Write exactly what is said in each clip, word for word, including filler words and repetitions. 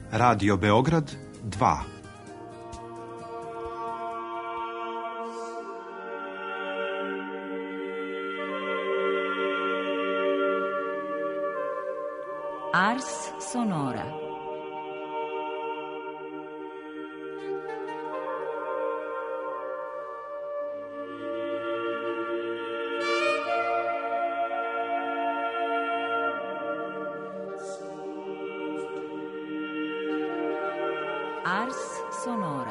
Radio Beograd dva. Ars Sonora. Ars Sonora.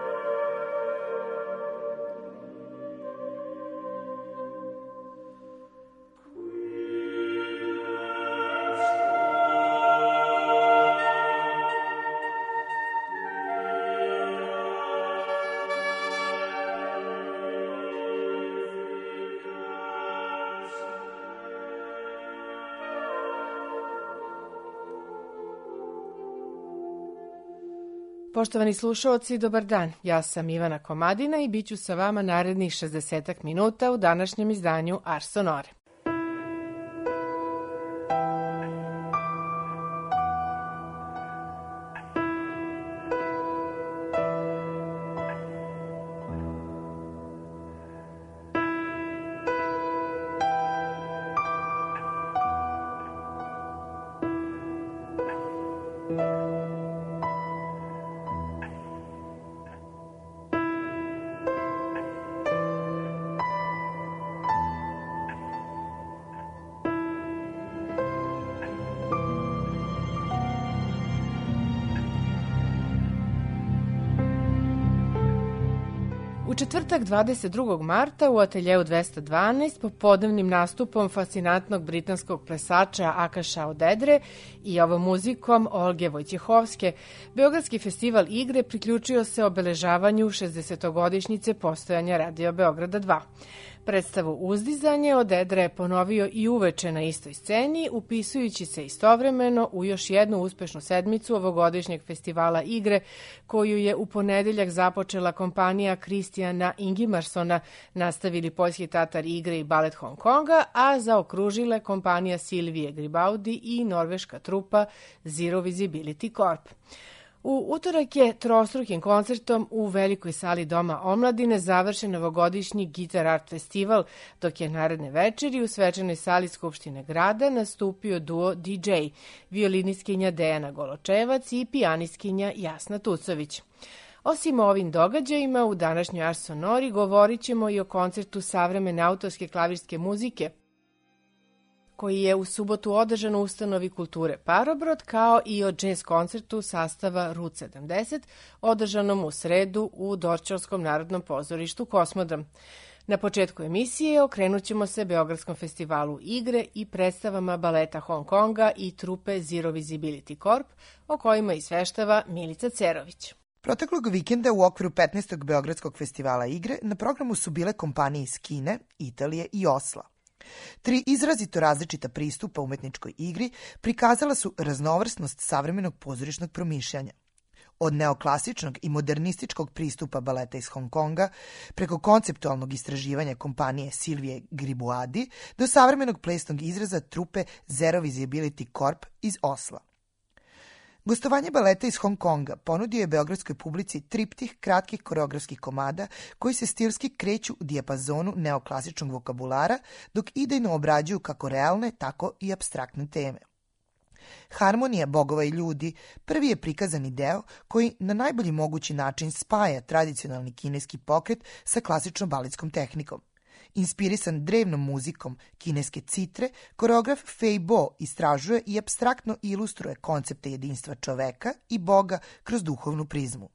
Poštovani slušaoci, dobar dan. Ja sam Ivana Komadina i bit ću sa vama narednih šezdesetak minuta u današnjem izdanju Ars Sonore. U četvrtak dvadeset drugog marta u ateljeu dvesta dvanaest popodnevnim nastupom fascinantnog britanskog plesača Akaša Odedre i ovom muzikom Olge Vojćehovske, Beogradski festival igre priključio se obeležavanju šezdesetogodišnjice postojanja Radio Beograda dva. Predstavu Uzdizanje Odedre je ponovio i uveče na istoj sceni, upisujući se istovremeno u još jednu uspešnu sedmicu ovogodišnjeg festivala igre, koju je u ponedeljak započela kompanija Kristijana Ingimarsona, nastavili Poljski teatar igre i balet Hong Konga, a zaokružile kompanija Silvije Gribaudi i norveška trupa Zero Visibility Corp. U utorak je trostrukim koncertom u velikoj sali Doma omladine završen novogodišnji Guitar Art festival, dok je naredne večeri u svečanoj sali Skupštine grada nastupio duo D J, violinistkinja Dejana Goločevac i pijanistkinja Jasna Tucović. Osim o ovim događajima, u današnjoj Ars Sonori govorit ćemo i o koncertu savremene autorske klavirske muzike, koji je u subotu održan u ustanovi kulture Parobrod, kao i o džez koncertu sastava Route sedamdeset, održanom u sredu u Dorćolskom narodnom pozorištu Kosmodrom. Na početku emisije okrenut ćemo se Beogradskom festivalu igre i predstavama baleta Hong Konga i trupe Zero Visibility Corp, o kojima izveštava Milica Cerović. Proteklog vikenda u okviru petnaestog Beogradskog festivala igre na programu su bile kompanije iz Kine, Italije i Osla. Tri izrazito različita pristupa umetničkoj igri prikazala su raznovrsnost savremenog pozorišnog promišljanja. Od neoklasičnog i modernističkog pristupa baleta iz Hong Konga, preko konceptualnog istraživanja kompanije Silvije Gribaudi, do savremenog plesnog izraza trupe Zero Visibility Corp iz Osla. Gostovanje baleta iz Hong Konga ponudio je beogradskoj publici triptih kratkih koreografskih komada koji se stilski kreću u dijapazonu neoklasičnog vokabulara, dok idejno obrađuju kako realne, tako i apstraktne teme. Harmonija bogova i ljudi prvi je prikazani deo koji na najbolji mogući način spaja tradicionalni kineski pokret sa klasičnom baletskom tehnikom. Inspirisan drevnom muzikom kineske citre, koreograf Fei Bo istražuje i apstraktno ilustruje koncepte jedinstva čoveka i Boga kroz duhovnu prizmu.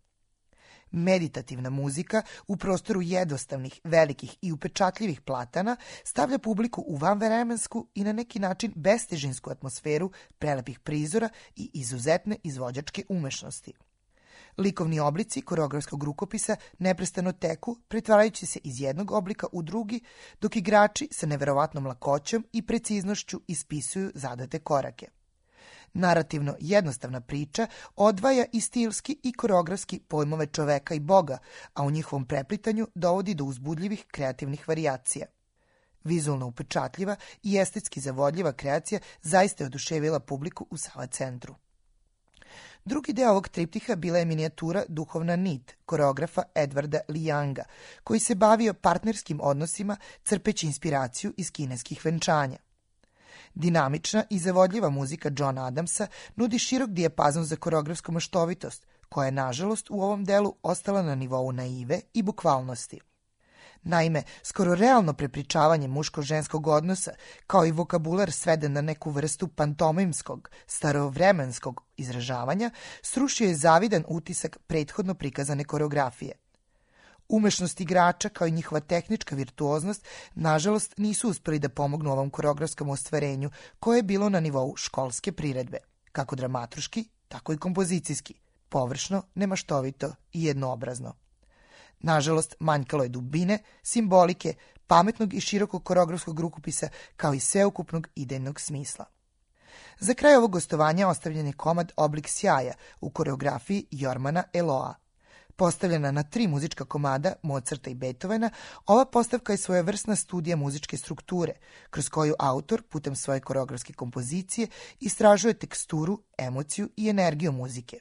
Meditativna muzika u prostoru jednostavnih, velikih i upečatljivih platana stavlja publiku u vanvremensku i na neki način bestežinsku atmosferu prelepih prizora i izuzetne izvođačke umešnosti. Likovni oblici koreografskog rukopisa neprestano teku, pretvarajući se iz jednog oblika u drugi, dok igrači sa neverovatnom lakoćom i preciznošću ispisuju zadate korake. Narativno jednostavna priča odvaja i stilski i koreografski pojmove čoveka i Boga, a u njihovom preplitanju dovodi do uzbudljivih kreativnih varijacija. Vizualno upečatljiva i estetski zavodljiva kreacija zaista je oduševila publiku u Sava centru. Drugi deo ovog triptiha bila je minijatura Duhovna nit koreografa Edvarda Lijanga, koji se bavio partnerskim odnosima crpeći inspiraciju iz kineskih venčanja. Dinamična i zavodljiva muzika Johna Adamsa nudi širok dijapazon za koreografsku maštovitost, koja je, nažalost, u ovom delu ostala na nivou naive i bukvalnosti. Naime, skoro realno prepričavanje muško-ženskog odnosa, kao i vokabular sveden na neku vrstu pantomimskog, starovremenskog izražavanja, srušio je zavidan utisak prethodno prikazane koreografije. Umešnost igrača, kao i njihova tehnička virtuoznost, nažalost, nisu uspeli da pomognu ovom koreografskom ostvarenju, koje je bilo na nivou školske priredbe, kako dramaturški, tako i kompozicijski, površno, nemaštovito i jednoobrazno. Nažalost, manjkalo je dubine, simbolike, pametnog i širokog koreografskog rukopisa, kao i sveukupnog idejnog smisla. Za kraj ovog gostovanja ostavljen je komad Oblik sjaja u koreografiji Jormana Eloa. Postavljena na tri muzička komada Mozarta i Beethovena, ova postavka je svojevrsna studija muzičke strukture, kroz koju autor, putem svoje koreografske kompozicije, istražuje teksturu, emociju i energiju muzike.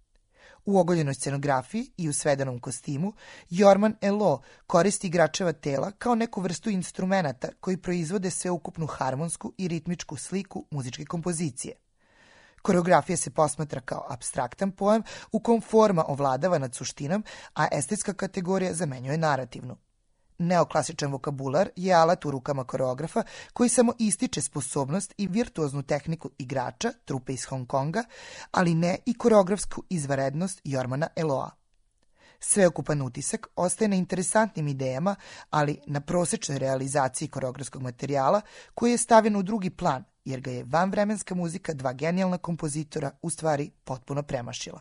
U ogoljenoj scenografiji i u svedenom kostimu, Jorman Elo koristi igračeva tela kao neku vrstu instrumenata koji proizvode sveukupnu harmonsku i ritmičku sliku muzičke kompozicije. Koreografija se posmatra kao apstraktan pojam u kom forma ovladava nad suštinom, a estetska kategorija zamenjuje narativnu. Neoklasičan vokabular je alat u rukama koreografa koji samo ističe sposobnost i virtuoznu tehniku igrača, trupe iz Hong Konga, ali ne i koreografsku izvanrednost Jormana Eloa. Sveokupan utisak ostaje na interesantnim idejama, ali na prosečnoj realizaciji koreografskog materijala koji je stavljen u drugi plan, jer ga je vanvremenska muzika dva genijalna kompozitora u stvari potpuno premašila.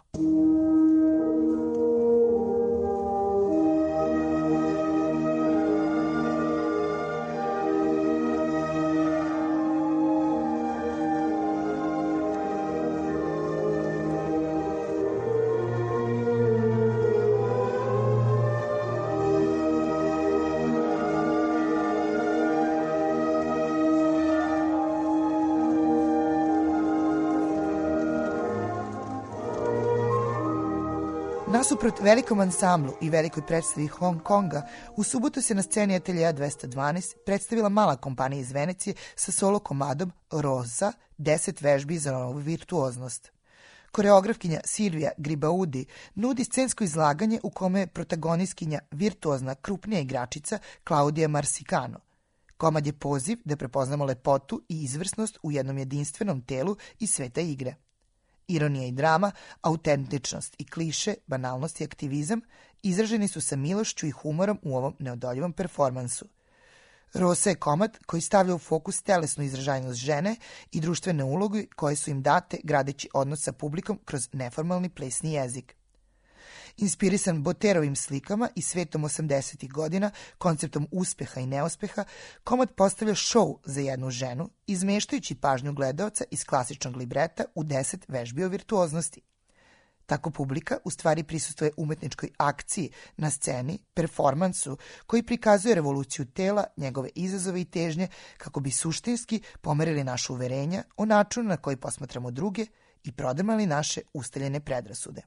Nasuprot velikom ansamblu i velikoj predstavi Hong Konga, u subotu se na sceni Ateljea dvesta dvanaest predstavila mala kompanija iz Venecije sa solo komadom Rosa, deset vežbi za novu virtuoznost. Koreografkinja Silvija Gribaudi nudi scensko izlaganje u kome je protagonistkinja virtuozna krupnija igračica Claudia Marsicano. Komad je poziv da prepoznamo lepotu i izvrsnost u jednom jedinstvenom telu iz sveta igre. Ironija i drama, autentičnost i kliše, banalnost i aktivizam izraženi su sa milošću i humorom u ovom neodoljivom performansu. Rosa je komad koji stavlja u fokus telesnu izražajnost žene i društvene uloge koje su im date gradeći odnos sa publikom kroz neformalni plesni jezik. Inspirisan Boterovim slikama i svetom osamdesetih godina, konceptom uspeha i neuspeha, komad postavlja show za jednu ženu, izmeštajući pažnju gledaoca iz klasičnog libreta u deset vežbi o virtuoznosti. Tako publika u stvari prisustuje umetničkoj akciji na sceni, performansu, koji prikazuje revoluciju tela, njegove izazove i težnje, kako bi suštinski pomerili naše uverenja o načinu na koji posmatramo druge i prodrmali naše ustaljene predrasude.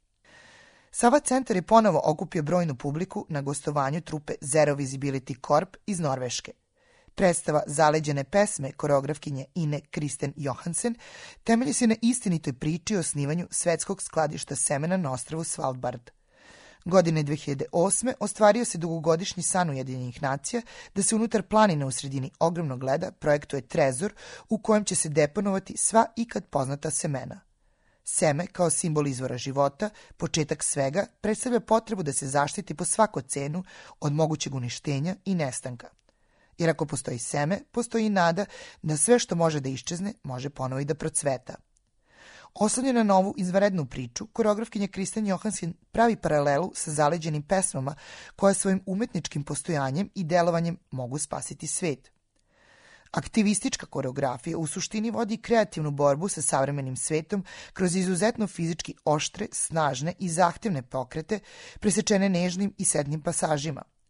Sava centar je ponovo okupio brojnu publiku na gostovanju trupe Zero Visibility Corp iz Norveške. Predstava Zaleđene pesme koreografkinje Ine Kristen Johansen temelji se na istinitoj priči o osnivanju svetskog skladišta semena na ostrvu Svalbard. Godine dve hiljade osme ostvario se dugogodišnji san Ujedinjenih nacija da se unutar planine u sredini ogromnog leda projektuje trezor u kojem će se deponovati sva ikad poznata semena. Seme, kao simbol izvora života, početak svega, predstavlja potrebu da se zaštiti po svaku cenu od mogućeg uništenja i nestanka. Jer ako postoji seme, postoji i nada da sve što može da iščezne, može ponovo i da procveta. Oslanjena na ovu izvanrednu priču, koreografkinja Kristen Johansen pravi paralelu sa zaleđenim pesmama koje svojim umetničkim postojanjem i delovanjem mogu spasiti svet. Aktivistička koreografija u suštini vodi kreativnu borbu sa savremenim svetom kroz izuzetno fizički oštre, snažne i zahtevne pokrete, presečene nežnim i setnim pasažima.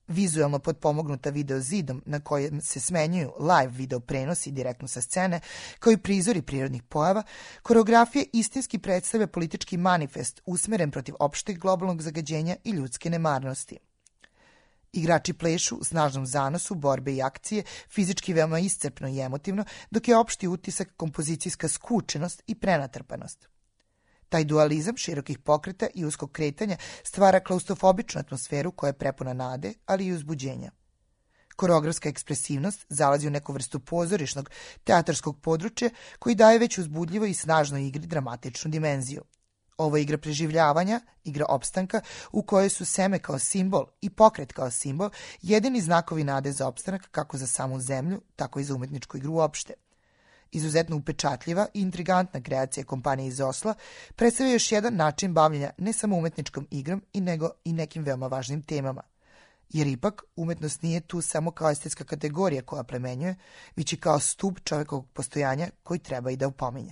Vizualno potpomognuta video zidom na kojem se smenjuju live video prenosi direktno sa scene, kao i prizori prirodnih pojava, koreografija istinski predstavlja politički manifest usmeren protiv opšteg globalnog zagađenja i ljudske nemarnosti. Igrači plešu u snažnom zanosu, borbe i akcije, fizički veoma iscrpno i emotivno, dok je opšti utisak kompozicijska skučenost i prenatrpanost. Taj dualizam širokih pokreta i uskog kretanja stvara klaustrofobičnu atmosferu koja je prepuna nade, ali i uzbuđenja. Koreografska ekspresivnost zalazi u neku vrstu pozorišnog, teatarskog područja koji daje već uzbudljivo i snažnoj igri dramatičnu dimenziju. Ovo je igra preživljavanja, igra opstanka u kojoj su seme kao simbol i pokret kao simbol jedini znakovi nade za opstanak kako za samu zemlju, tako i za umetničku igru uopšte. Izuzetno upečatljiva i intrigantna kreacija kompanije iz Osla predstavlja još jedan način bavljenja ne samo umetničkom igrom i nego i nekim veoma važnim temama. Jer ipak umetnost nije tu samo kao estetska kategorija koja plemenjuje, već i kao stub čovekovog postojanja koji treba i da upominje.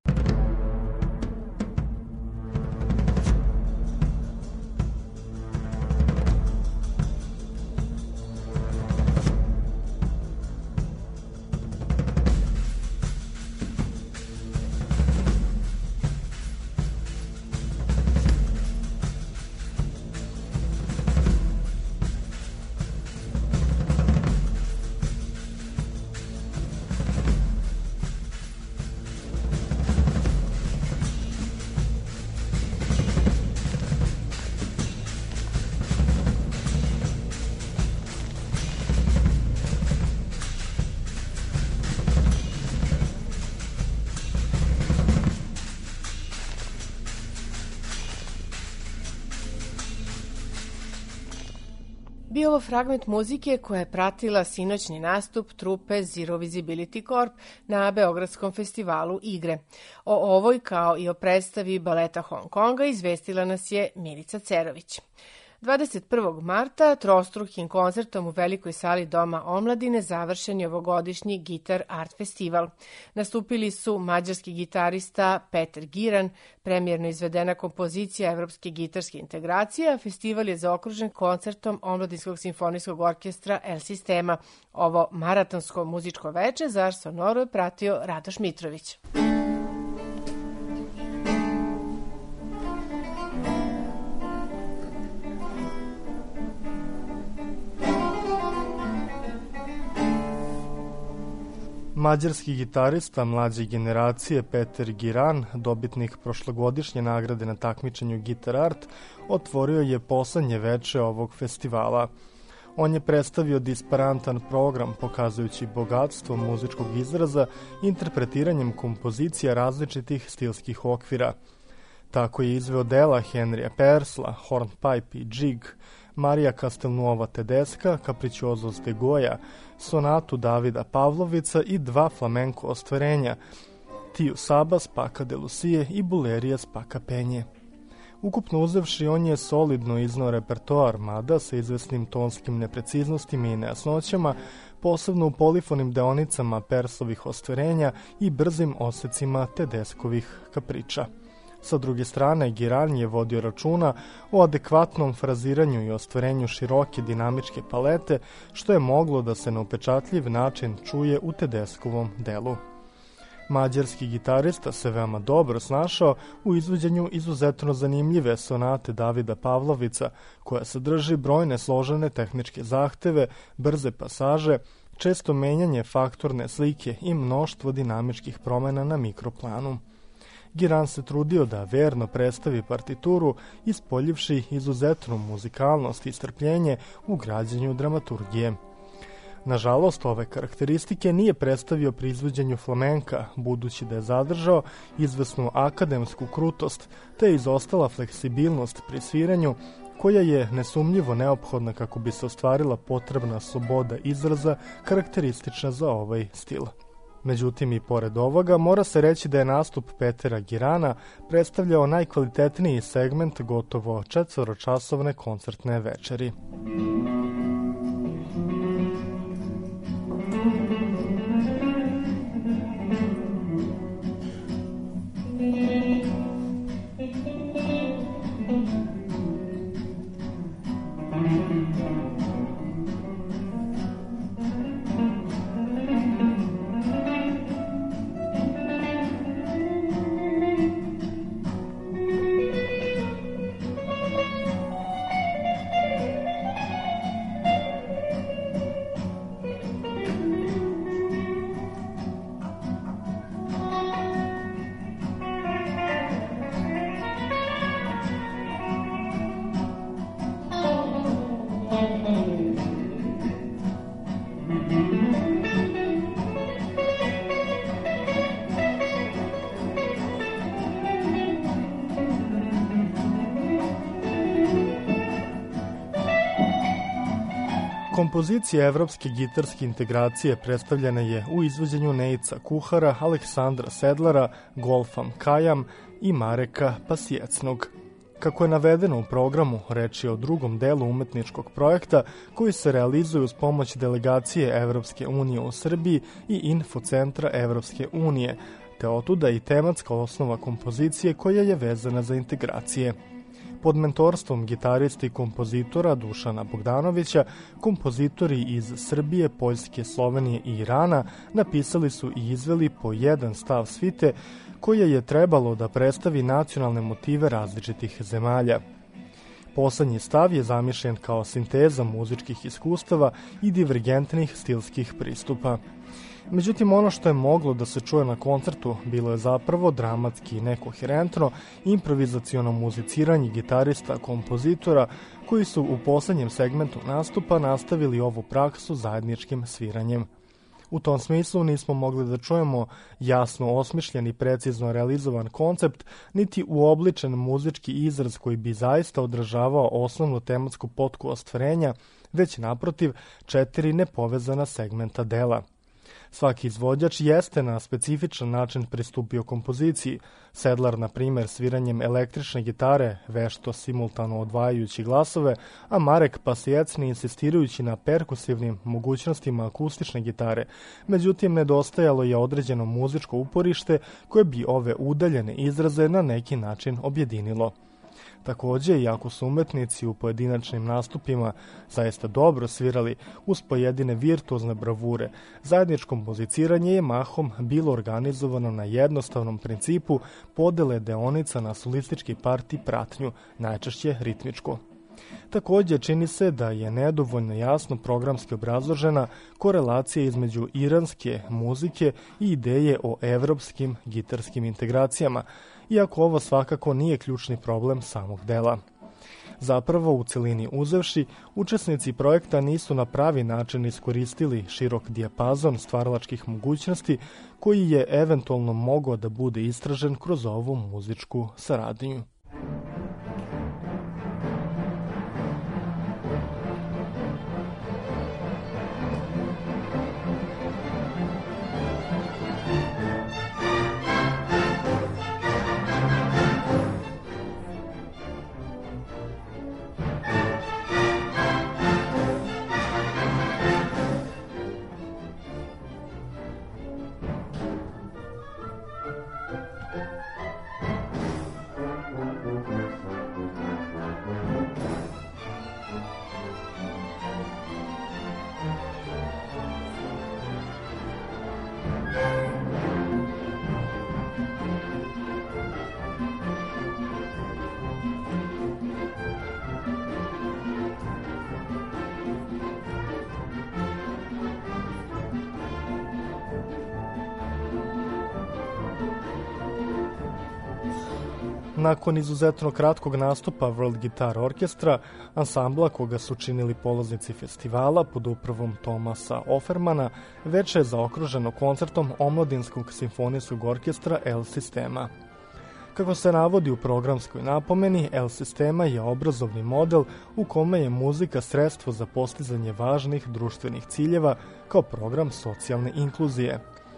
Bio ovo fragment muzike koja je pratila sinoćni nastup trupe Zero Visibility Corp na Beogradskom festivalu igre. O ovoj, kao i o predstavi baleta Hong Konga, izvestila nas je Milica Cerović. dvadeset prvog marta trostrukim koncertom u velikoj sali Doma omladine završen je ovogodišnji Gitar Art Festival. Nastupili su mađarski gitarista Peter Giran, premijerno izvedena kompozicija Evropske gitarske integracije, a festival je zaokružen koncertom Omladinskog simfonijskog orkestra El Sistema. Ovo maratonsko muzičko veče za Ars Sonoru je pratio Radoš Mitrović. Mađarski gitarista mlađe generacije Peter Giran, dobitnik prošlogodišnje nagrade na takmičenju Gitar Art, otvorio je poslednje veče ovog festivala. On je predstavio disparantan program pokazujući bogatstvo muzičkog izraza interpretiranjem kompozicija različitih stilskih okvira. Tako je izveo dela Henrya Persla, Hornpipe i Jig, Marija Castelnuova Tedeska, Capricciosos de Goya, sonatu Davida Pavlovica i dva flamenko ostvarenja, Tiju Sabas, Paca de Lucie i Bulerijas Paca Penje. Ukupno uzevši, on je solidno iznao repertoar, mada sa izvesnim tonskim nepreciznostima i nejasnoćama, posebno u polifonim deonicama Persovih ostvarenja i brzim osecima Tedeskovih kapriča. Sa druge strane, Giran je vodio računa o adekvatnom fraziranju i ostvarenju široke dinamičke palete, što je moglo da se na upečatljiv način čuje u Tedeskovom delu. Mađarski gitarista se veoma dobro snašao u izvođenju izuzetno zanimljive sonate Davida Pavlovica, koja sadrži brojne složene tehničke zahteve, brze pasaže, često menjanje faktorne slike i mnoštvo dinamičkih promena na mikroplanu. Giran se trudio da verno predstavi partituru, ispoljivši izuzetnu muzikalnost i strpljenje u građenju dramaturgije. Nažalost, ove karakteristike nije predstavio pri izvođenju flamenka, budući da je zadržao izvesnu akademsku krutost, te je izostala fleksibilnost pri sviranju, koja je nesumnjivo neophodna kako bi se ostvarila potrebna sloboda izraza karakteristična za ovaj stil. Međutim, i pored ovoga, mora se reći da je nastup Petera Girana predstavljao najkvalitetniji segment gotovo četvoročasovne koncertne večeri. Kompozicija evropske gitarske integracije predstavljena je u izvođenju Nejca Kuhara, Aleksandra Sedlara, Golfam Kajam i Mareka Pasjecnog. Kako je navedeno u programu, reč je o drugom delu umetničkog projekta koji se realizuje uz pomoć delegacije Evropske unije u Srbiji i Infocentra Evropske unije, te otuda i tematska osnova kompozicije koja je vezana za integracije. Pod mentorstvom gitarista i kompozitora Dušana Bogdanovića, kompozitori iz Srbije, Poljske, Slovenije i Irana napisali su i izveli po jedan stav svite koje je trebalo da predstavi nacionalne motive različitih zemalja. Poslednji stav je zamišljen kao sinteza muzičkih iskustava i divergentnih stilskih pristupa. Međutim, ono što je moglo da se čuje na koncertu bilo je zapravo dramatski i nekoherentno improvizaciono muziciranje gitarista, kompozitora koji su u poslednjem segmentu nastupa nastavili ovu praksu zajedničkim sviranjem. U tom smislu nismo mogli da čujemo jasno osmišljen i precizno realizovan koncept, niti uobličen muzički izraz koji bi zaista odražavao osnovnu tematsku potku ostvarenja, već naprotiv četiri nepovezana segmenta dela. Svaki izvođač jeste na specifičan način pristupio kompoziciji. Sedlar, na primer, sviranjem električne gitare, vešto simultano odvajajući glasove, a Marek Pasjecni insistirajući na perkusivnim mogućnostima akustične gitare. Međutim, nedostajalo je određeno muzičko uporište koje bi ove udaljene izraze na neki način objedinilo. Takođe, iako su umetnici u pojedinačnim nastupima zaista dobro svirali uz pojedine virtuozne bravure, zajedničko muziciranje je mahom bilo organizovano na jednostavnom principu podele deonica na solistički part i pratnju, najčešće ritmičko. Takođe, čini se da je nedovoljno jasno programski obrazložena korelacija između iranske muzike i ideje o evropskim gitarskim integracijama, iako ovo svakako nije ključni problem samog dela. Zapravo, u celini uzevši, učesnici projekta nisu na pravi način iskoristili širok dijapazon stvaralačkih mogućnosti koji je eventualno mogao da bude istražen kroz ovu muzičku saradnju. Nakon izuzetno kratkog nastupa World Guitar Orkestra, ansambla koga su činili polaznici festivala pod upravom Tomasa Offermana, veče je zaokruženo koncertom Omladinskog simfonijskog orkestra El Sistema. Kako se navodi u programskoj napomeni, El Sistema je obrazovni model u kome je muzika sredstvo za postizanje važnih društvenih ciljeva kao program socijalne inkluzije.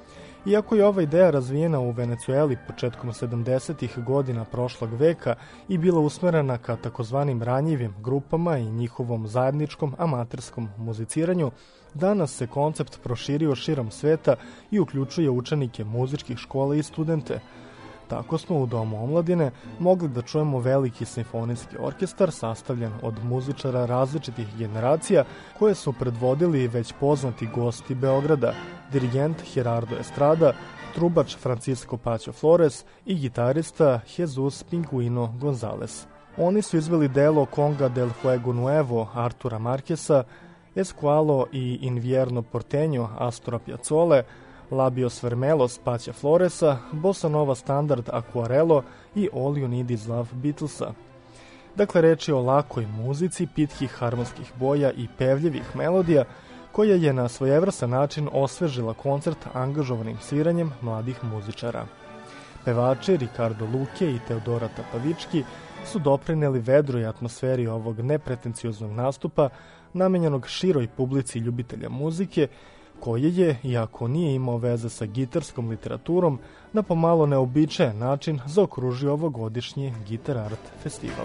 Iako je ova ideja razvijena u Venecueli početkom sedamdesetih godina prošlog veka i bila usmerena ka takozvanim ranjivim grupama i njihovom zajedničkom amaterskom muziciranju, danas se koncept proširio širom sveta i uključuje učenike muzičkih škola i studente. Tako smo u Domu omladine mogli da čujemo veliki simfonijski orkestar sastavljen od muzičara različitih generacija koje su predvodili već poznati gosti Beograda, dirigent Gerardo Estrada, trubač Francisco Pacho Flores i gitarista Jesus Pinguino González. Oni su izveli delo Conga del Fuego Nuevo Artura Marquesa, Esqualo i Invierno Porteño Astora Piazzole, Labios Vermelos Pacha Floresa, Bossa Nova Standard Aquarello i All You Need Is Love Beatlesa. Dakle, reč je o lakoj muzici, pitkih harmonskih boja i pevljivih melodija, koja je na svojevrstan način osvežila koncert angažovanim sviranjem mladih muzičara. Pevači Ricardo Luque i Teodora Tapavički su doprineli vedroj atmosferi ovog nepretencioznog nastupa namenjenog široj publici ljubitelja muzike, koje je, iako nije imao veze sa gitarskom literaturom, na pomalo neobičajan način zaokružio ovogodišnji Guitar Art festival.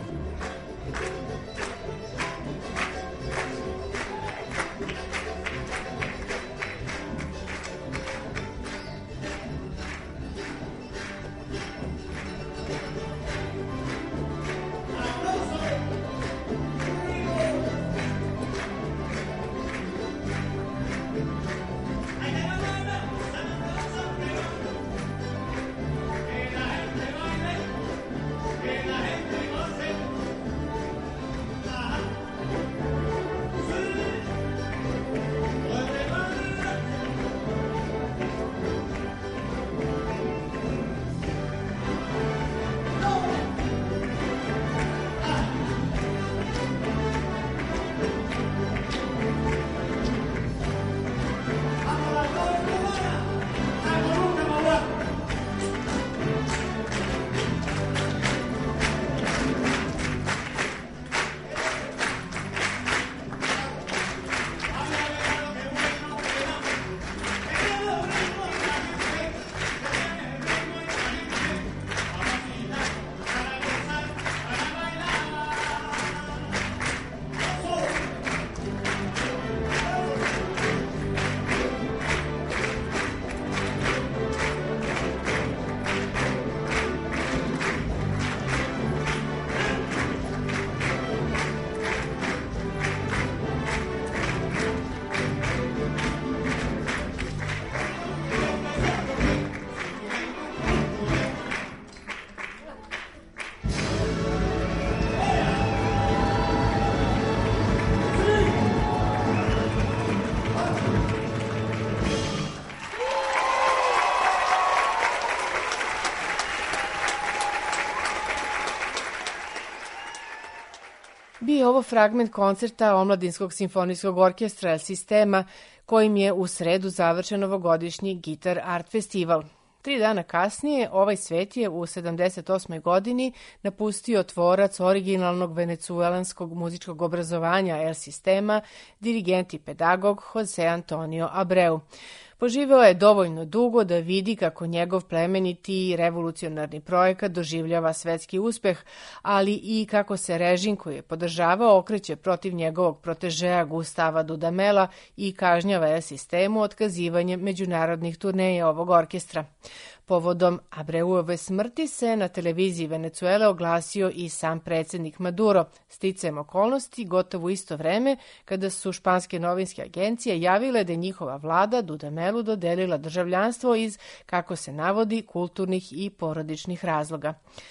Bio je ovo fragment koncerta Omladinskog simfonijskog orkestra El Sistema, kojim je u sredu završen ovogodišnji Guitar Art festival. Tri dana kasnije ovaj svet je u sedamdeset osmoj godini napustio tvorac originalnog venecuelanskog muzičkog obrazovanja El Sistema, dirigent i pedagog Jose Antonio Abreu. Poživeo je dovoljno dugo da vidi kako njegov plemeniti i revolucionarni projekat doživljava svetski uspeh, ali i kako se režim koji je podržavao okreće protiv njegovog protežeja Gustava Dudamela i kažnjava El Sistemu otkazivanjem međunarodnih turneja ovog orkestra. Povodom Abreuove smrti se na televiziji Venecuele oglasio i sam predsjednik Maduro, sticajem okolnosti gotovo isto vreme kada su španske novinske agencije javile da je njihova vlada Dudamelu dodelila državljanstvo iz, kako se navodi, kulturnih i porodičnih razloga.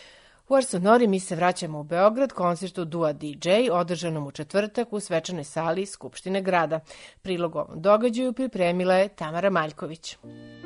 U Ars Sonori mi se vraćamo u Beograd koncertu Dua D J održanom u četvrtak u svečanoj sali Skupštine grada. Prilog ovom događaju pripremila je Tamara Maljković.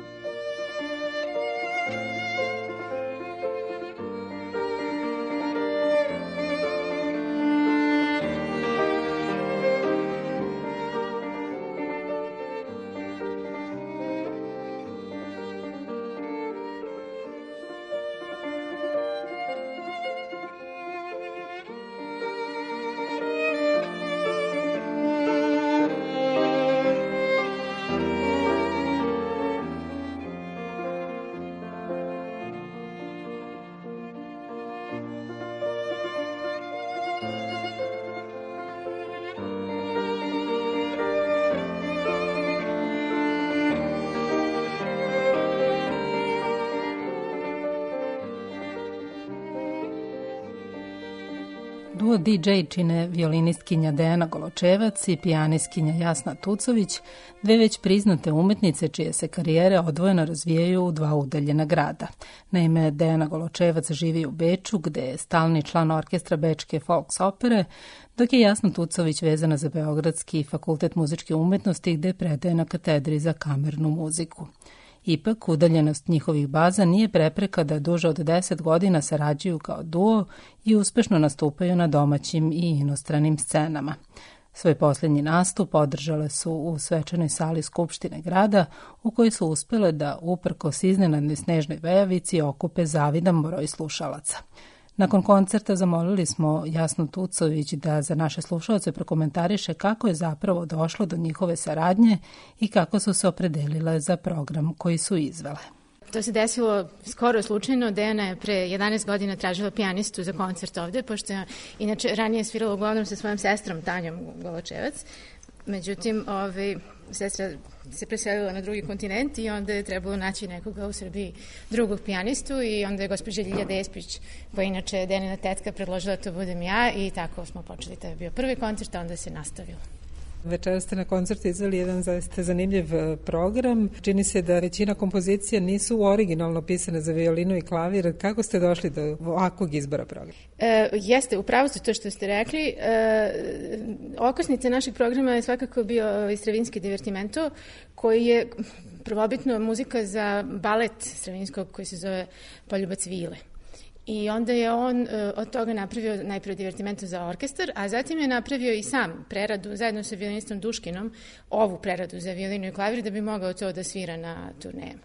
Duo D J čine violinistkinja Dejana Goločevac i pijanistkinja Jasna Tucović, dve već priznate umetnice čije se karijere odvojeno razvijaju u dva udaljena grada. Naime, Dejana Goločevac živi u Beču, gde je stalni član orkestra Bečke Folks opere, dok je Jasna Tucović vezana za Beogradski fakultet muzičke umetnosti gde predaje na katedri za kamernu muziku. Ipak, udaljenost njihovih baza nije prepreka da duže od deset godina sarađuju kao duo i uspešno nastupaju na domaćim i inostranim scenama. Svoj posljednji nastup održale su u svečanoj sali Skupštine grada, u kojoj su uspjele da, uprkos iznenadnoj snežnoj vejavici, okupe zavidan broj slušalaca. Nakon koncerta zamolili smo Jasnu Tucović da za naše slušalce prokomentariše kako je zapravo došlo do njihove saradnje i kako su se opredelile za program koji su izvele. To se desilo skoro slučajno. Dejana je pre jedanaest godina tražila pijanistu za koncert ovde, pošto je inače ranije svirala uglavnom sa svojom sestrom Tanjom Goločevac. Međutim, ovaj, sestra se preselila na drugi kontinent i onda je trebalo naći nekoga u Srbiji drugog pijanistu i onda je gospođa Ljilja Despić, koja inače je Denina tetka, predložila da to budem ja i tako smo počeli. To je bio prvi koncert, a onda se nastavilo. Večeras ste na koncertu izveli jedan zaista zanimljiv program. Čini se da većina kompozicija nisu originalno pisane za violinu i klavir. Kako ste došli do ovakvog izbora programa? E, jeste, upravo ste to što ste rekli. E, okosnica našeg programa je svakako bio Stravinski divertimento, koji je prvobitno muzika za balet stravinskog koji se zove Poljubac vile. I onda je on uh, od toga napravio najprije divertimento za orkestar, a zatim je napravio i sam preradu, zajedno sa violinistom Duškinom, ovu preradu za violinu i klavir, da bi mogao to da svira na turnejama.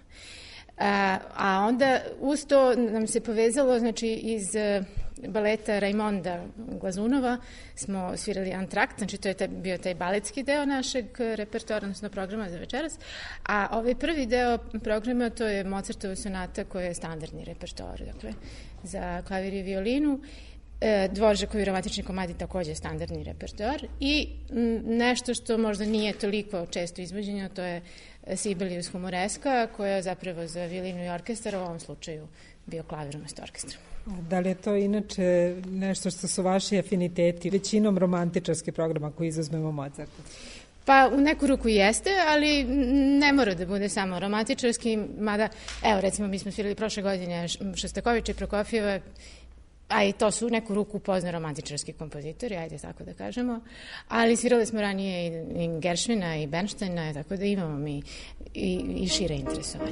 A, a onda uz to nam se povezalo, znači iz uh, baleta Raimonda Glazunova smo svirali Antrakt, znači to je taj, bio taj baletski deo našeg repertoara, odnosno programa za večeras, a ovaj prvi deo programa to je Mozartova sonata koja je standardni repertoar, dakle, za klavir i violinu, e, Dvoržakovi romantični komadi takođe standardni repertoar i m, nešto što možda nije toliko često izvođenje, to je Sibelius Humoreska, koja je zapravo za violinu i orkestar, u ovom slučaju bio klavir umesto orkestra. Da li je to inače nešto što su vaši afiniteti, većinom romantičarski program ako izuzmemo Mozarta? Pa u neku ruku jeste, ali ne mora da bude samo romantičarski, mada, evo recimo mi smo svirali prošle godine Šostakovića i Prokofijeva, a i to su u neku ruku pozna romantičarski kompozitori, ajde tako da kažemo, ali svirali smo ranije i, i Gershwina i Bernsteina, tako da imamo mi i, i šire interesovanje.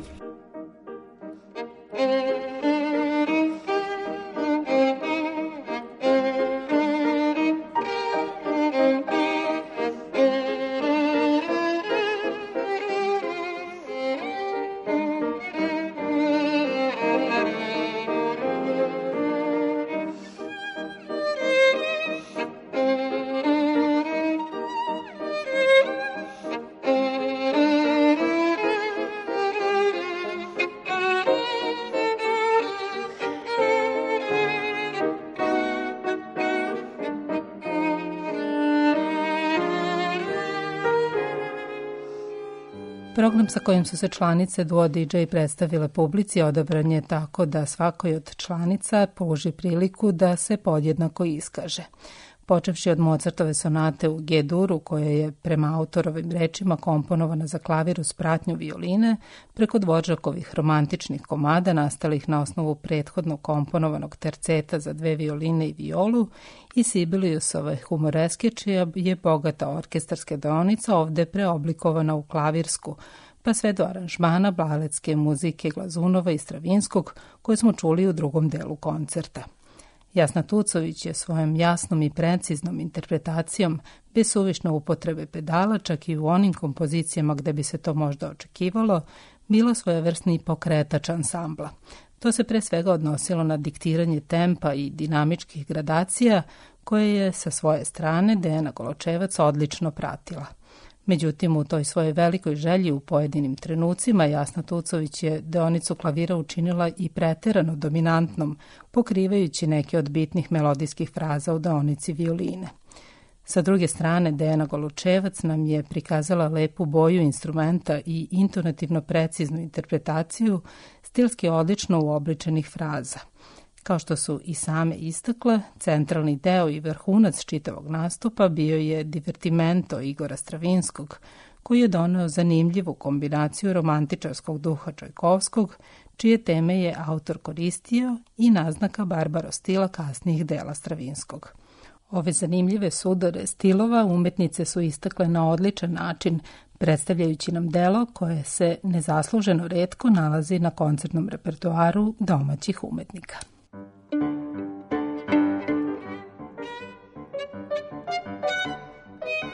Program sa kojim su se članice Duo D J predstavile publici odabran je tako da svakoj od članica pruži priliku da se podjednako iskaže. Počevši od Mozartove sonate u G-duru, koja je prema autorovim rečima komponovana za klavir uz pratnju violine, preko Dvoržakovih romantičnih komada nastalih na osnovu prethodno komponovanog terceta za dve violine i violu i Sibeliusove Humoreske, čija je bogata orkestarska deonica ovde preoblikovana u klavirsku, pa sve do aranžmana baletske muzike Glazunova i Stravinskog, koje smo čuli u drugom delu koncerta. Jasna Tucović je svojom jasnom i preciznom interpretacijom, bez suvišne upotrebe pedala, čak i u onim kompozicijama gde bi se to možda očekivalo, bilo svojevrsni pokretač ansambla. To se pre svega odnosilo na diktiranje tempa i dinamičkih gradacija, koje je sa svoje strane Dejana Goločevac odlično pratila. Međutim, u toj svojoj velikoj želji u pojedinim trenucima Jasna Tucović je deonicu klavira učinila i preterano dominantnom, pokrivajući neke od bitnih melodijskih fraza u deonici violine. Sa druge strane, Dejana Goločevac nam je prikazala lepu boju instrumenta i intonativno preciznu interpretaciju, stilski odlično uobličenih fraza. Kao što su i same istakle, centralni deo i vrhunac čitavog nastupa bio je divertimento Igora Stravinskog, koji je doneo zanimljivu kombinaciju romantičarskog duha Čajkovskog, čije teme je autor koristio i naznaka barbaro stila kasnijih dela Stravinskog. Ove zanimljive sudore stilova umetnice su istakle na odličan način, predstavljajući nam delo koje se nezasluženo retko nalazi na koncertnom repertoaru domaćih umetnika. Thank you.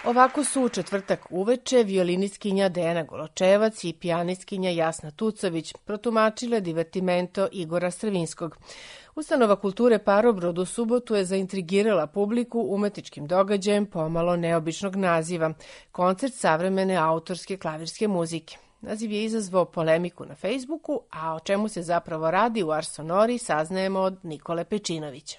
Ovako su u četvrtak uveče violinistkinja Dejana Goločevac i pijanistkinja Jasna Tucović protumačile divertimento Igora Stravinskog. Ustanova kulture Parobrod u subotu je zaintrigirala publiku umetničkim događajem pomalo neobičnog naziva – koncert savremene autorske klavirske muzike. Naziv je izazvao polemiku na Facebooku, a o čemu se zapravo radi u Ars Sonori saznajemo od Nikole Pečinovića.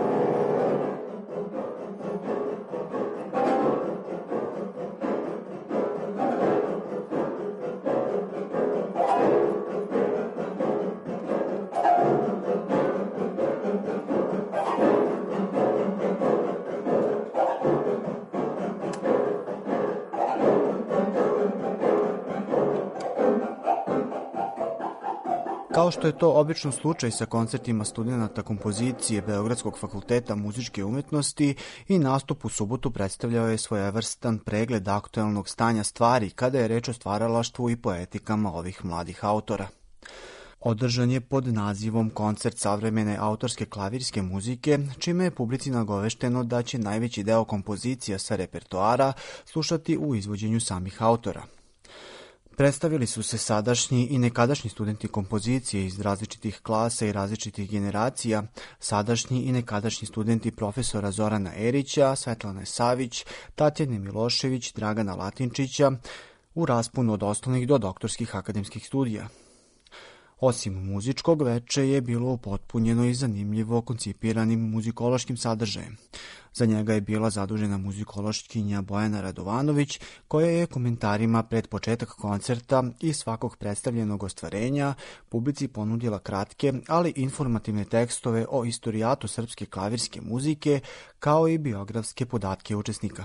Kao što je to obično slučaj sa koncertima studenata kompozicije Beogradskog fakulteta muzičke umetnosti, i nastup u subotu predstavljao je svojevrstan pregled aktuelnog stanja stvari kada je reč o stvaralaštvu i poetikama ovih mladih autora. Održan je pod nazivom Koncert savremene autorske klavirske muzike, čime je publici nagovešteno da će najveći deo kompozicija sa repertoara slušati u izvođenju samih autora. Predstavili su se sadašnji i nekadašnji studenti kompozicije iz različitih klasa i različitih generacija, sadašnji i nekadašnji studenti profesora Zorana Erića, Svetlane Savić, Tatjane Milošević, Dragana Latinčića, u rasponu od osnovnih do doktorskih akademskih studija. Osim muzičkog, veče je bilo upotpunjeno i zanimljivo koncipiranim muzikološkim sadržajem. Za njega je bila zadužena muzikološkinja Bojana Radovanović, koja je komentarima pred početak koncerta i svakog predstavljenog ostvarenja publici ponudila kratke, ali informativne tekstove o istorijatu srpske klavirske muzike, kao i biografske podatke učesnika.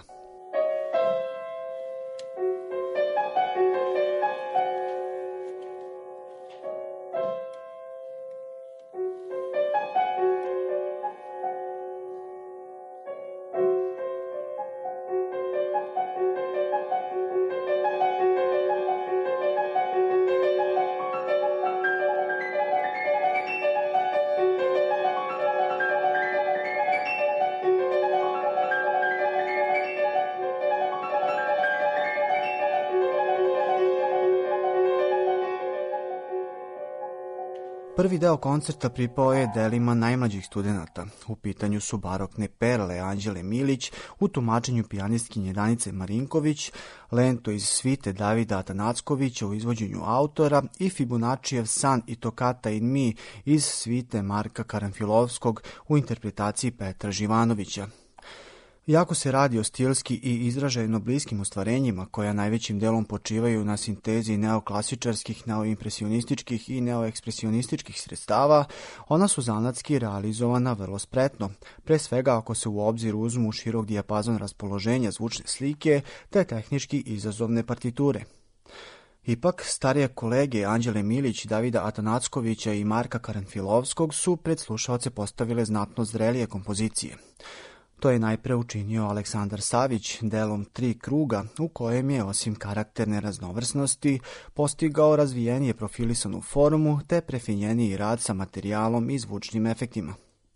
Prvi deo koncerta pripao je delima najmlađih studenata. U pitanju su barokne perle Anđele Milić, u tumačenju pijanistkinje Danice Marinković, lento iz svite Davida Atanackovića u izvođenju autora i Fibonaccijev san i Toccata in mi iz svite Marka Karanfilovskog u interpretaciji Petra Živanovića. Iako se radi o stilski i izražajno bliskim ostvarenjima koja najvećim delom počivaju na sintezi neoklasičarskih, neoimpresionističkih i neoekspresionističkih sredstava, ona su zanatski realizovana vrlo spretno, pre svega ako se u obzir uzmu širok dijapazon raspoloženja zvučne slike te tehnički izazovne partiture. Ipak, starije kolege Anđele Milić, Davida Atanackovića i Marka Karanfilovskog su pred slušaoce postavile znatno zrelije kompozicije. To je najpre učinio Aleksandar Savić delom Tri kruga, u kojem je osim karakterne raznovrsnosti postigao razvijenije profilisanu formu te prefinjeniji rad sa materijalom i zvučnim efektima.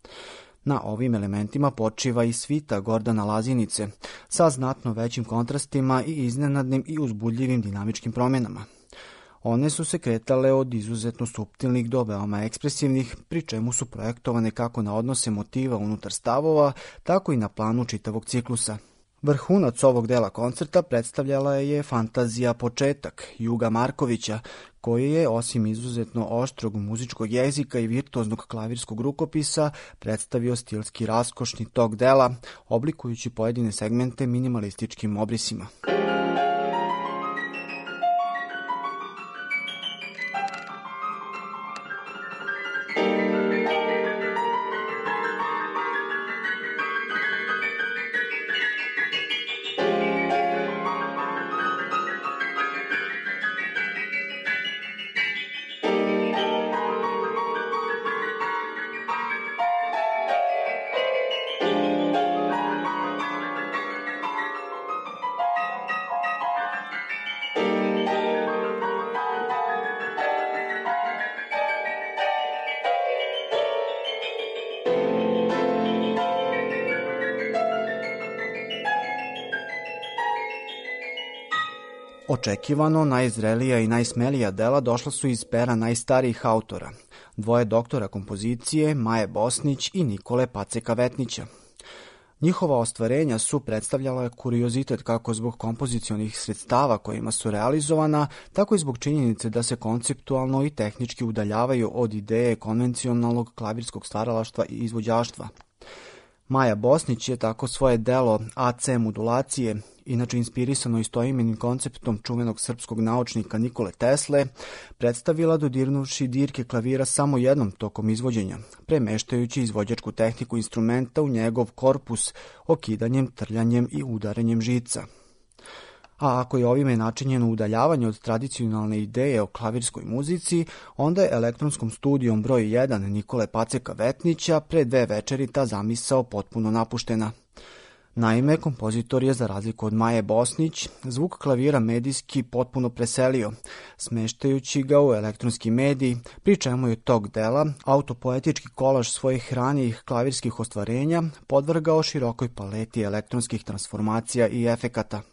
Na ovim elementima počiva i svita Gordana Lazinice sa znatno većim kontrastima i iznenadnim i uzbudljivim dinamičkim promjenama. One su se kretale od izuzetno suptilnih do veoma ekspresivnih, pri čemu su projektovane kako na odnose motiva unutar stavova, tako i na planu čitavog ciklusa. Vrhunac ovog dela koncerta predstavljala je fantazija Početak Juga Markovića, koji je, osim izuzetno oštrog muzičkog jezika i virtuoznog klavirskog rukopisa, predstavio stilski raskošni tok dela, oblikujući pojedine segmente minimalističkim obrisima. Očekivano, najzrelija i najsmelija dela došla su iz pera najstarijih autora, dvoje doktora kompozicije, Maje Bosnić i Nikole Paceka Vetnića. Njihova ostvarenja su predstavljala kuriozitet kako zbog kompozicionih sredstava kojima su realizovana, tako i zbog činjenice da se konceptualno i tehnički udaljavaju od ideje konvencionalnog klavirskog stvaralaštva i izvođaštva. Maja Bosnić je tako svoje delo A C modulacije, inače inspirisano istoimenim konceptom čuvenog srpskog naučnika Nikole Tesle, predstavila dodirnuvši dirke klavira samo jednom tokom izvođenja, premeštajući izvođačku tehniku instrumenta u njegov korpus okidanjem, trljanjem i udaranjem žica. A ako je ovime načinjeno udaljavanje od tradicionalne ideje o klavirskoj muzici, onda je elektronskom studijom broj jedan Nikole Paceka Vetnića pre dve večeri ta zamisao potpuno napuštena. Naime, kompozitor je, za razliku od Maje Bosnić, zvuk klavira medijski potpuno preselio, smeštajući ga u elektronski medij, pri čemu je tog dela autopoetički kolaž svojih ranijih klavirskih ostvarenja podvrgao širokoj paleti elektronskih transformacija i efekata.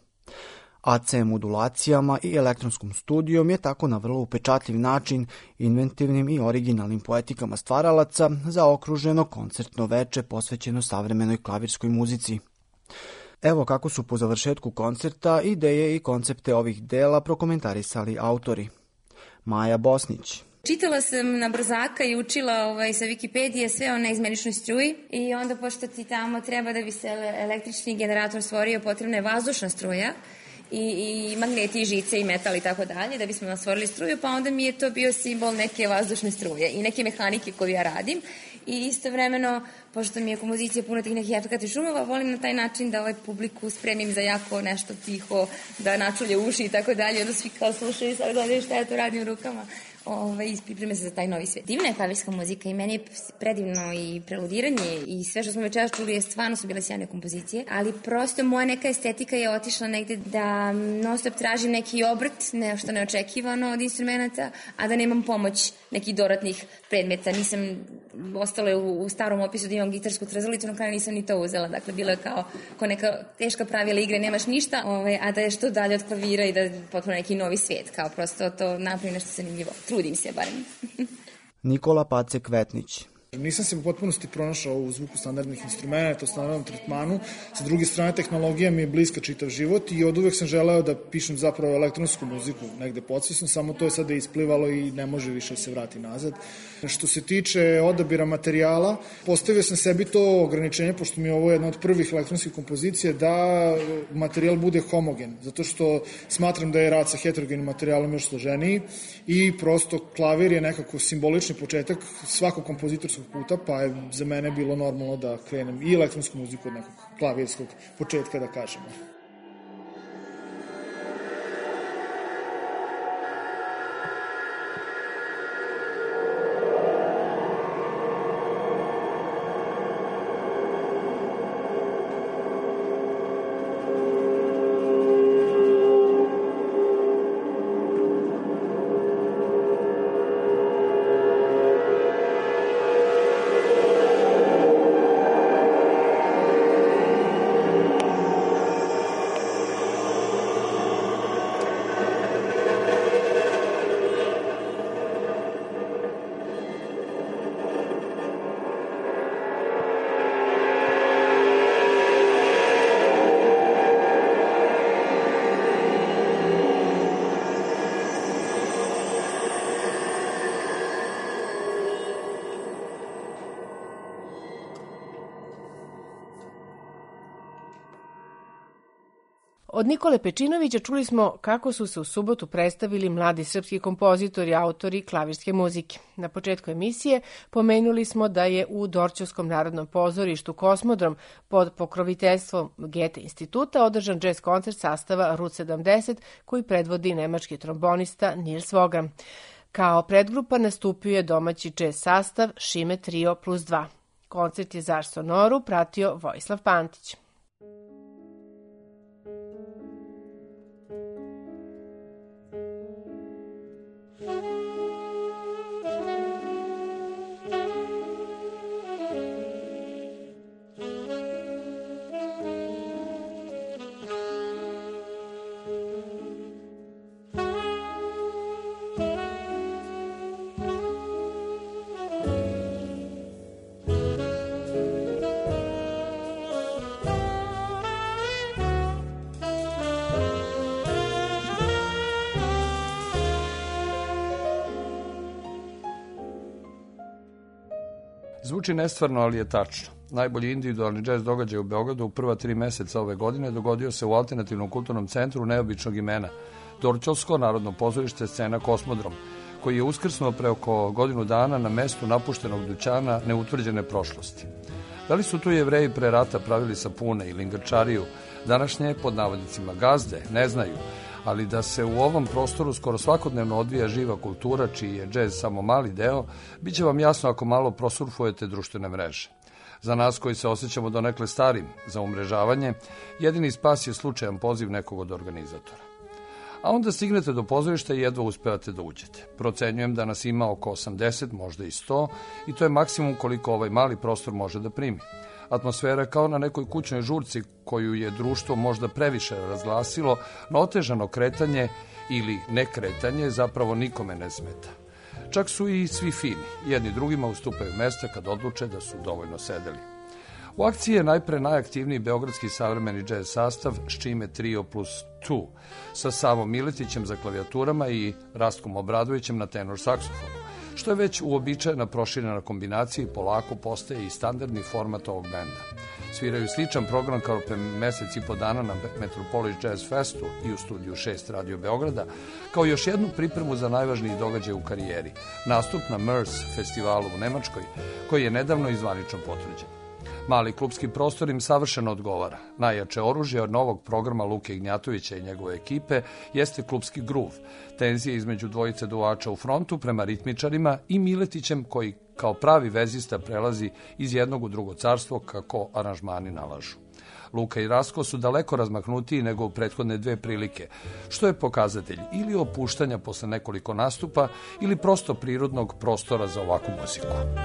A C modulacijama i elektronskom studijom je tako na vrlo upečatljiv način, inventivnim i originalnim poetikama stvaralaca, zaokruženo koncertno veče posvećeno savremenoj klavirskoj muzici. Evo kako su po završetku koncerta ideje i koncepte ovih dela prokomentarisali autori. Maja Bosnić. Čitala sam na brzaka i učila ovaj, sa Wikipedije sve o neizmeničnoj struji i onda pošto ti tamo treba da bi se električni generator stvorio, potrebna je vazdušna struja i, i magneti, i žice i metal i tako dalje da bismo stvorili struju, pa onda mi je to bio simbol neke vazdušne struje i neke mehanike koju ja radim. I istovremeno, pošto mi je kompozicija puno tih nekih efekata i šumova, volim na taj način da ovaj publiku spremim za jako nešto tiho, da načulje uši i tako dalje, onda svi kao slušaju i sad gledaju šta ja to radim rukama. Ove, pripreme se za taj novi svijet. Divna je klavirska muzika i meni je predivno i preludiranje i sve što smo večeras čuli je stvarno su bile sjajne kompozicije, ali prosto moja neka estetika je otišla negde da non stop tražim neki obrt, nešto neočekivano od instrumenta, a da nemam pomoć nekih dodatnih predmeta. Nisam ostala u, u starom opisu da imam gitarsku trzalicu, na kraju nisam ni to uzela. Dakle, bilo je kao, kao neka teška pravila igre, nemaš ništa, ove, a da je što dalje od klavira i da je potpuno neki novi svijet, kao prosto to napravi nešto zanimljivo. Trudim se barem. Nikola Pacek Vetnić. Nisam se u potpunosti pronašao u zvuku standardnih instrumenta, u standardnom tretmanu. Sa druge strane, tehnologija mi je bliska čitav život i od uvek sam želeo da pišem zapravo elektronsku muziku negde podsvesno, samo to je sada isplivalo i ne može više se vrati nazad. Što se tiče odabira materijala, postavio sam sebi to ograničenje, pošto mi je ovo jedna od prvih elektronskih kompozicija, da materijal bude homogen, zato što smatram da je rad sa heterogenim materijalom još složeniji i prosto klavir je nekako simbolični početak svakog kompozitorskog puta, pa je za mene bilo normalno da krenem i elektronsku muziku od nekog klavirskog početka, da kažemo. Od Nikole Pečinovića čuli smo kako su se u subotu predstavili mladi srpski kompozitori, autori klavirske muzike. Na početku emisije pomenuli smo da je u Dorćolskom narodnom pozorištu Kosmodrom pod pokroviteljstvom Goethe instituta održan džez koncert sastava R U sedamdeset koji predvodi nemački trombonista Nils Vogran. Kao predgrupa nastupio je domaći džez sastav Šime Trio plus dva. Koncert je za Ars Sonoru pratio Vojislav Pantić. Zvuči nestvarno, ali je tačno. Najbolji individualni džez događaj u Beogradu u prva tri meseca ove godine dogodio se u Alternativnom kulturnom centru neobičnog imena Dorćolsko narodno pozorište scena Kosmodrom, koji je uskrsnuo pre oko godinu dana na mestu napuštenog dućana neutvrđene prošlosti. Da li su tu Jevreji pre rata pravili sapune ili ingrčariju, današnje pod navodnicima gazde ne znaju, ali da se u ovom prostoru skoro svakodnevno odvija živa kultura, čiji je džez samo mali deo, bit će vam jasno ako malo prosurfujete društvene mreže. Za nas koji se osjećamo donekle starim za umrežavanje, jedini spas je slučajan poziv nekog od organizatora. A onda stignete do pozorišta i jedva uspevate da uđete. Procenjujem da nas ima oko osamdeset, možda i sto, i to je maksimum koliko ovaj mali prostor može da primi. Atmosfera je kao na nekoj kućnoj žurci koju je društvo možda previše razglasilo, no otežano kretanje ili nekretanje zapravo nikome ne smeta. Čak su i svi fini, jedni drugima ustupaju mesta kad odluče da su dovoljno sedeli. U akciji je najpre najaktivniji beogradski savremeni džez sastav, s čime trio plus two, sa Savom Miletićem za klavijaturama i Rastkom Obradovićem na tenor saksofonu, što je već uobičajena proširena kombinacija i polako postaje i standardni format ovog benda. Sviraju sličan program kao pre mesec i po dana na Metropolis Jazz Festu i u studiju šest Radio Beograda, kao još jednu pripremu za najvažniji događaj u karijeri, nastup na M E R S festivalu u Nemačkoj, koji je nedavno i zvanično potvrđen. Mali klubski prostor im savršeno odgovara. Najjače oružje od novog programa Luke Ignjatovića i njegove ekipe jeste klubski groove, tenzije između dvojice duvača u frontu prema ritmičarima i Miletićem koji kao pravi vezista prelazi iz jednog u drugo carstvo kako aranžmani nalažu. Luka i Rasko su daleko razmahnutiji nego u prethodne dve prilike, što je pokazatelj ili opuštanja posle nekoliko nastupa ili prosto prirodnog prostora za ovakvu muziku.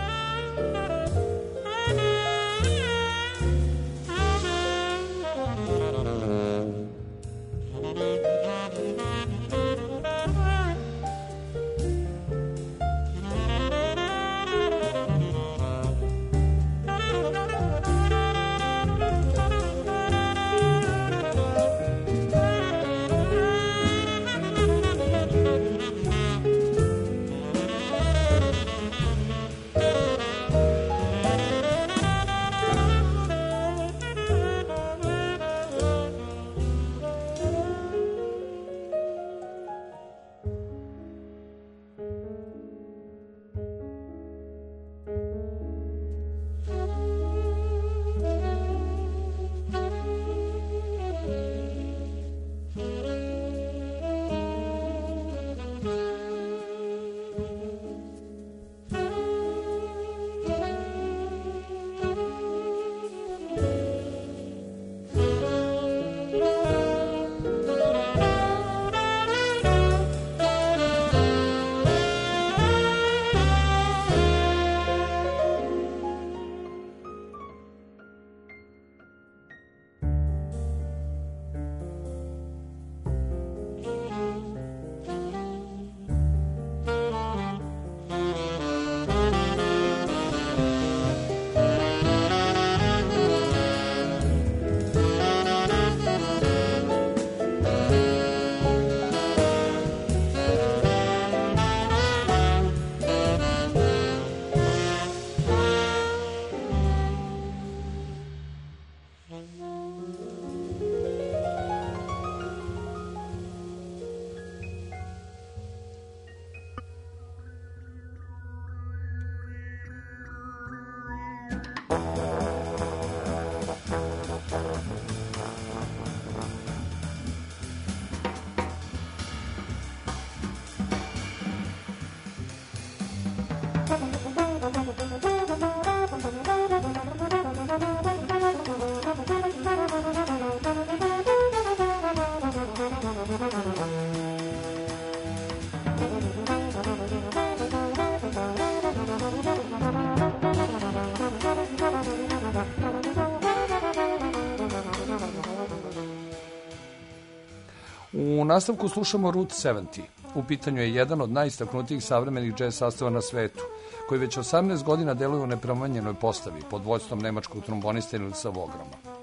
U nastavku slušamo Route sedamdeset. U pitanju je jedan od najistaknutijih savremenih džez sastava na svetu, koji već osamnaest godina deluje u nepromenjenoj postavi pod vođstvom nemačkog trombonista Nilsa Vograma.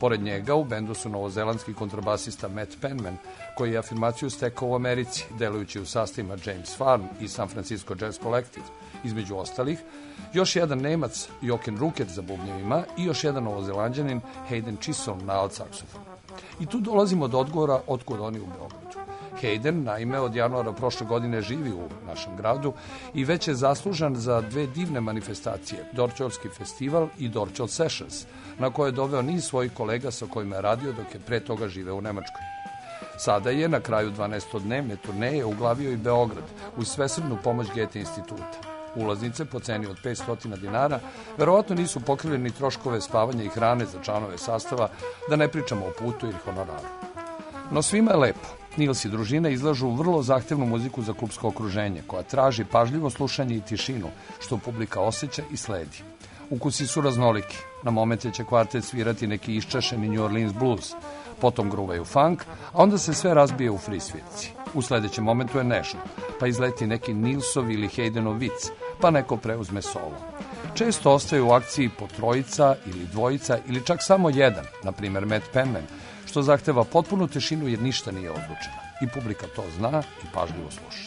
Pored njega u bendu su novozelandski kontrabasista Matt Penman, koji je afirmaciju stekao u Americi, delujući u sastavima James Farm i San Francisco Jazz Collective. Između ostalih, još jedan Nemac, Jochen Ruckert za bubnjevima i još jedan novozelanđanin, Hayden Chisholm na alt saksofonu. I tu dolazimo do odgovora otkud oni u Beogradu. Hayden, naime, od januara prošle godine živi u našem gradu i već je zaslužan za dve divne manifestacije, Dorćolski festival i Dorćol Sessions, na koje je doveo niz svojih kolega sa kojima je radio dok je pre toga živeo u Nemačkoj. Sada je na kraju dvanaestodnevne turneje uglavio i Beograd uz svesrdnu pomoć Goethe instituta. Ulaznice po ceni od petsto dinara verovatno nisu pokrili ni troškove spavanja i hrane za članove sastava, da ne pričamo o putu ili honoraru. No svima je lepo. Nils i družina izlažu vrlo zahtevnu muziku za klubsko okruženje, koja traži pažljivo slušanje i tišinu, što publika osjeća i sledi. Ukusi su raznoliki. Na momente će kvartet svirati neki iščašeni New Orleans blues, potom gruvaju funk, a onda se sve razbije u free svirci. U sledećem momentu je nežno, pa izleti neki Nilsov ili Haydenov vic, pa neko preuzme solo. Često ostaju u akciji po trojica ili dvojica ili čak samo jedan, na primer Matt Penman, što zahteva potpunu tišinu jer ništa nije odlučeno. I publika to zna i pažljivo sluša.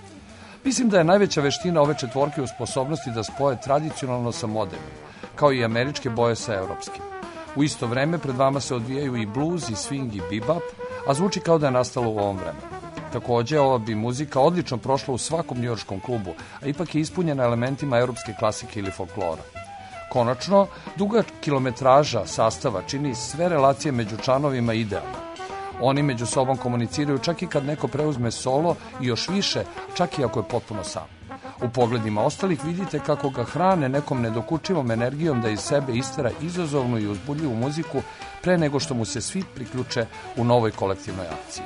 Mislim da je najveća veština ove četvorke u sposobnosti da spoje tradicionalno sa modernim, kao i američke boje sa europskim. U isto vreme pred vama se odvijaju i blues, i swing, i bebop, a zvuči kao da je nastalo u ovom vremenu. Takođe, ova bi muzika odlično prošla u svakom njujorškom klubu, a ipak je ispunjena elementima europske klasike ili folklora. Konačno, duga kilometraža sastava čini sve relacije među članovima idealno. Oni među sobom komuniciraju čak i kad neko preuzme solo i još više, čak i ako je potpuno sam. U pogledima ostalih vidite kako ga hrane nekom nedokučivom energijom da iz sebe istera izazovnu i uzbudljivu muziku pre nego što mu se svi priključe u novoj kolektivnoj akciji.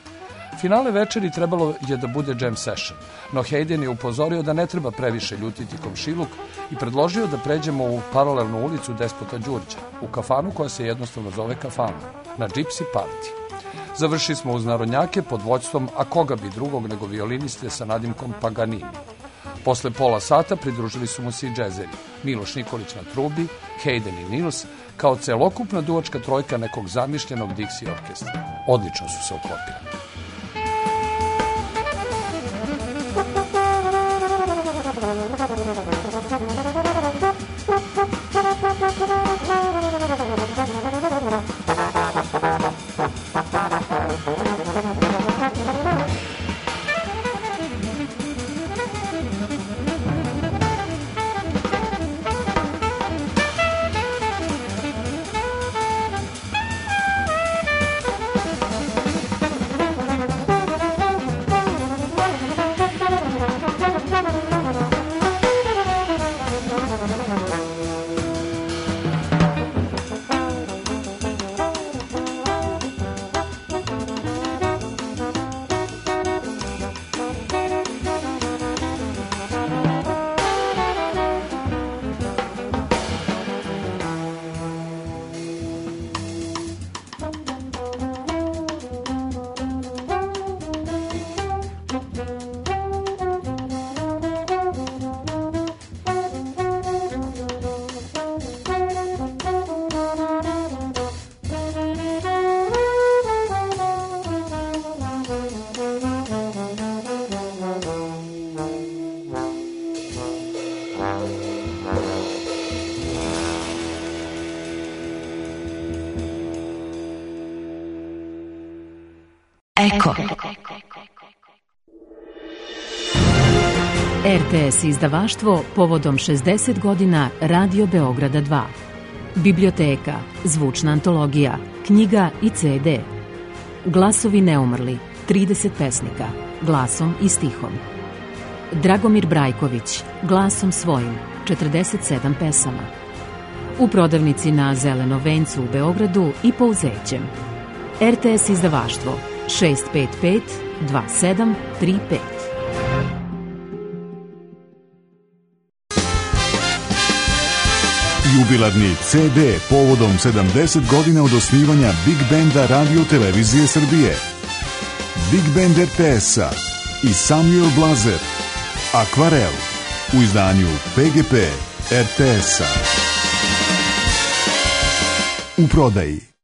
Finale večeri trebalo je da bude jam session, no Hayden je upozorio da ne treba previše ljutiti komšiluk i predložio da pređemo u paralelnu ulicu Despota Đurđa, u kafanu koja se jednostavno zove Kafana, na Gypsy Party. Završili smo uz narodnjake pod vođstvom, a koga bi drugog nego violiniste sa nadimkom Paganini. Posle pola sata pridružili su mu se i džezeri, Miloš Nikolić na trubi, Hayden i Nils, kao celokupna duvačka trojka nekog zamišljenog Dixie orkestra. Odlično su se uklopili. Eko. R T S izdavaštvo povodom šezdeset godina Radio Beograda dva. Biblioteka, zvučna antologija, knjiga i ce de. Glasovi neumrli, trideset pesnika, glasom i stihom. Dragomir Brajković, glasom svojim, četrdeset sedam pesama. U prodavnici na Zelenom vencu u Beogradu i po Uzećem. R T S izdavaštvo šest pet pet dva sedam tri pet. Jubilarni ce de povodom sedamdeset godina od osnivanja Big Benda Radio Televizije Srbije. Big Band er te es-a i Samuel Blazer. Akvarel u izdanju pe ge pe er te es-a. U prodaji.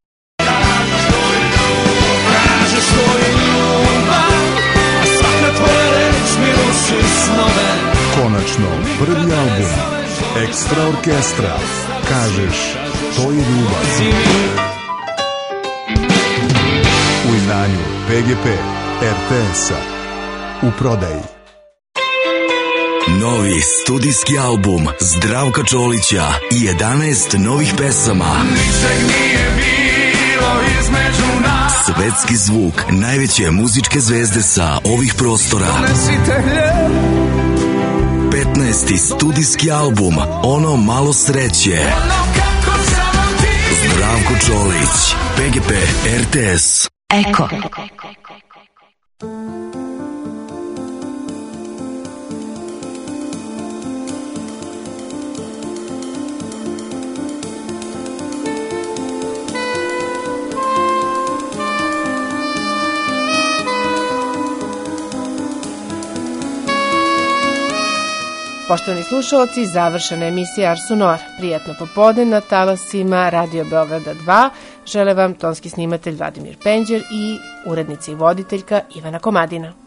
Konačno, prvi album Ekstra orkestra. Kažeš, to je ljubav. U izdanju P G P R T S-a. U prodaji. Novi studijski album Zdravka Čolića i jedanaest novih pesama. Ničeg nije bilo između nas. Svetski zvuk najveće muzičke zvezde sa ovih prostora. petnaesti studijski album Ono malo sreće. Zdravko Čolić, P G P R T S. Eko. Poštovani slušalci, završena emisija Ars Sonor. Prijatno popodne na talasima Radio Beograda dva. Žele vam tonski snimatelj Vladimir Penđer i urednica i voditeljka Ivana Komadina.